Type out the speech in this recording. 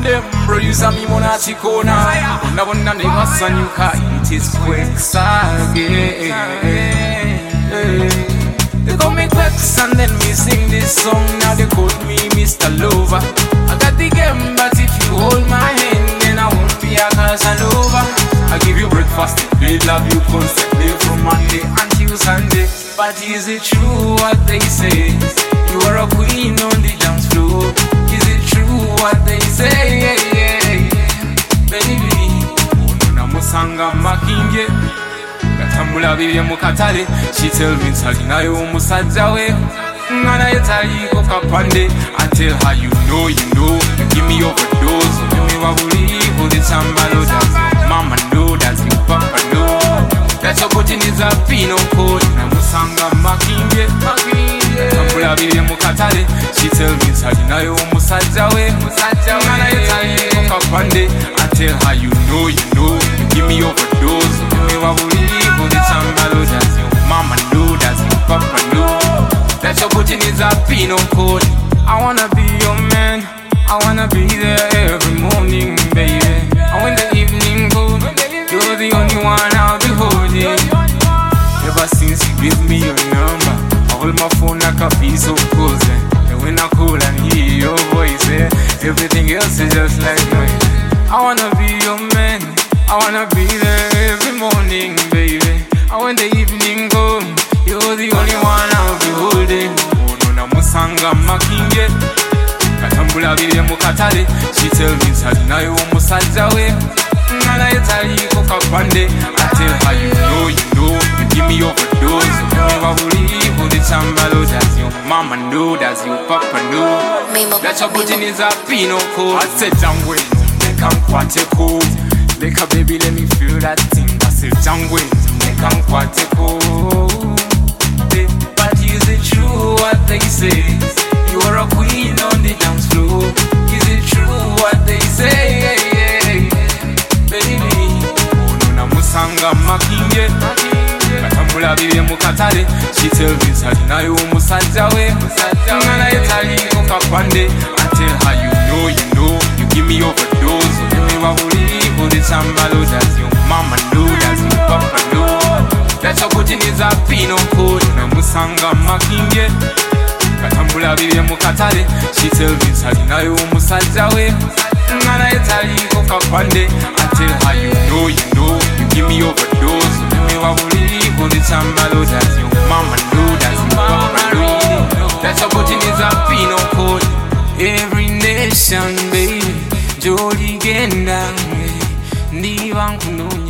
them producer me monati corner. Now one never sanyuka, it is quick again. They call me Quex and then me sing this song. Now they call me Mr. Lover. I got the game, but if you hold my hand, then I won't be a Casanova. I give you breakfast, they love you constantly from Monday until Sunday. But is it true what they say? You are a queen on the dance floor. Is it true what they say? Baby, Ununa Musanga Makinge Gatambula Bibi Mukatale. She tell me Salina yo Musajawe Ngana yetali kokapande. I tell her you know, you give me overdose. You me wabuli for the chambalo. Does your mama know, does your papa know that your button is a pino code? Namusanga Makinge Gatambula Bibi Mukatale. She tell me Salina yo Musajawe Ngana yetali kokapande. I tell her you know, you give me overdose. You me wabuli for the chambalo. Does your mama know, does your papa know that your button is a pino code? I wanna be your man, I wanna be there every morning, baby. And when the evening goes, you're the only one I'll be holding. Ever since you give me your number, I hold my phone like a piece of puzzle. And when I call and hear your voice, everything else is just like noise. I wanna be your man, I wanna be there every morning, baby. And when the evening goes, you're the only one I'll be holding. Ununa Musanga Makinge Gatambula Bibi Mukatale. She tell me Salina yo Musajawe Ngana yetali kokapande. I tell her you know, you give me overdose. You me wabuli for the chambalo. Does your mama know, does your papa know that your button is a pino code? I said Jangwe, they can't quite cool. Like a baby, let me feel that thing. I said Jangwe, they can't quite cool. But is it true what they say? You are a queen on the dance floor. Is it true what they say? Baby, Ununa Musanga Makinge Gatambula Bibi Mukatale. She tell me Salina yo Musajawe Ngana yetali kokapande. I tell her you know, you give me overdose. You me wabuli for the chambalo. Does your mama know, does your papa know that your button is a pino code? Namusanga Makinge Gatambula Bibi Mukatale. She tell me Salina yo Musajawe Ngana yetali kokapande. I tell her you know, you give me overdose. You me wabuli for the chambalo. Does your mama know, does your papa know that your button is a pino code? Every nation, baby, Jolly Genda Ndiva Nkunu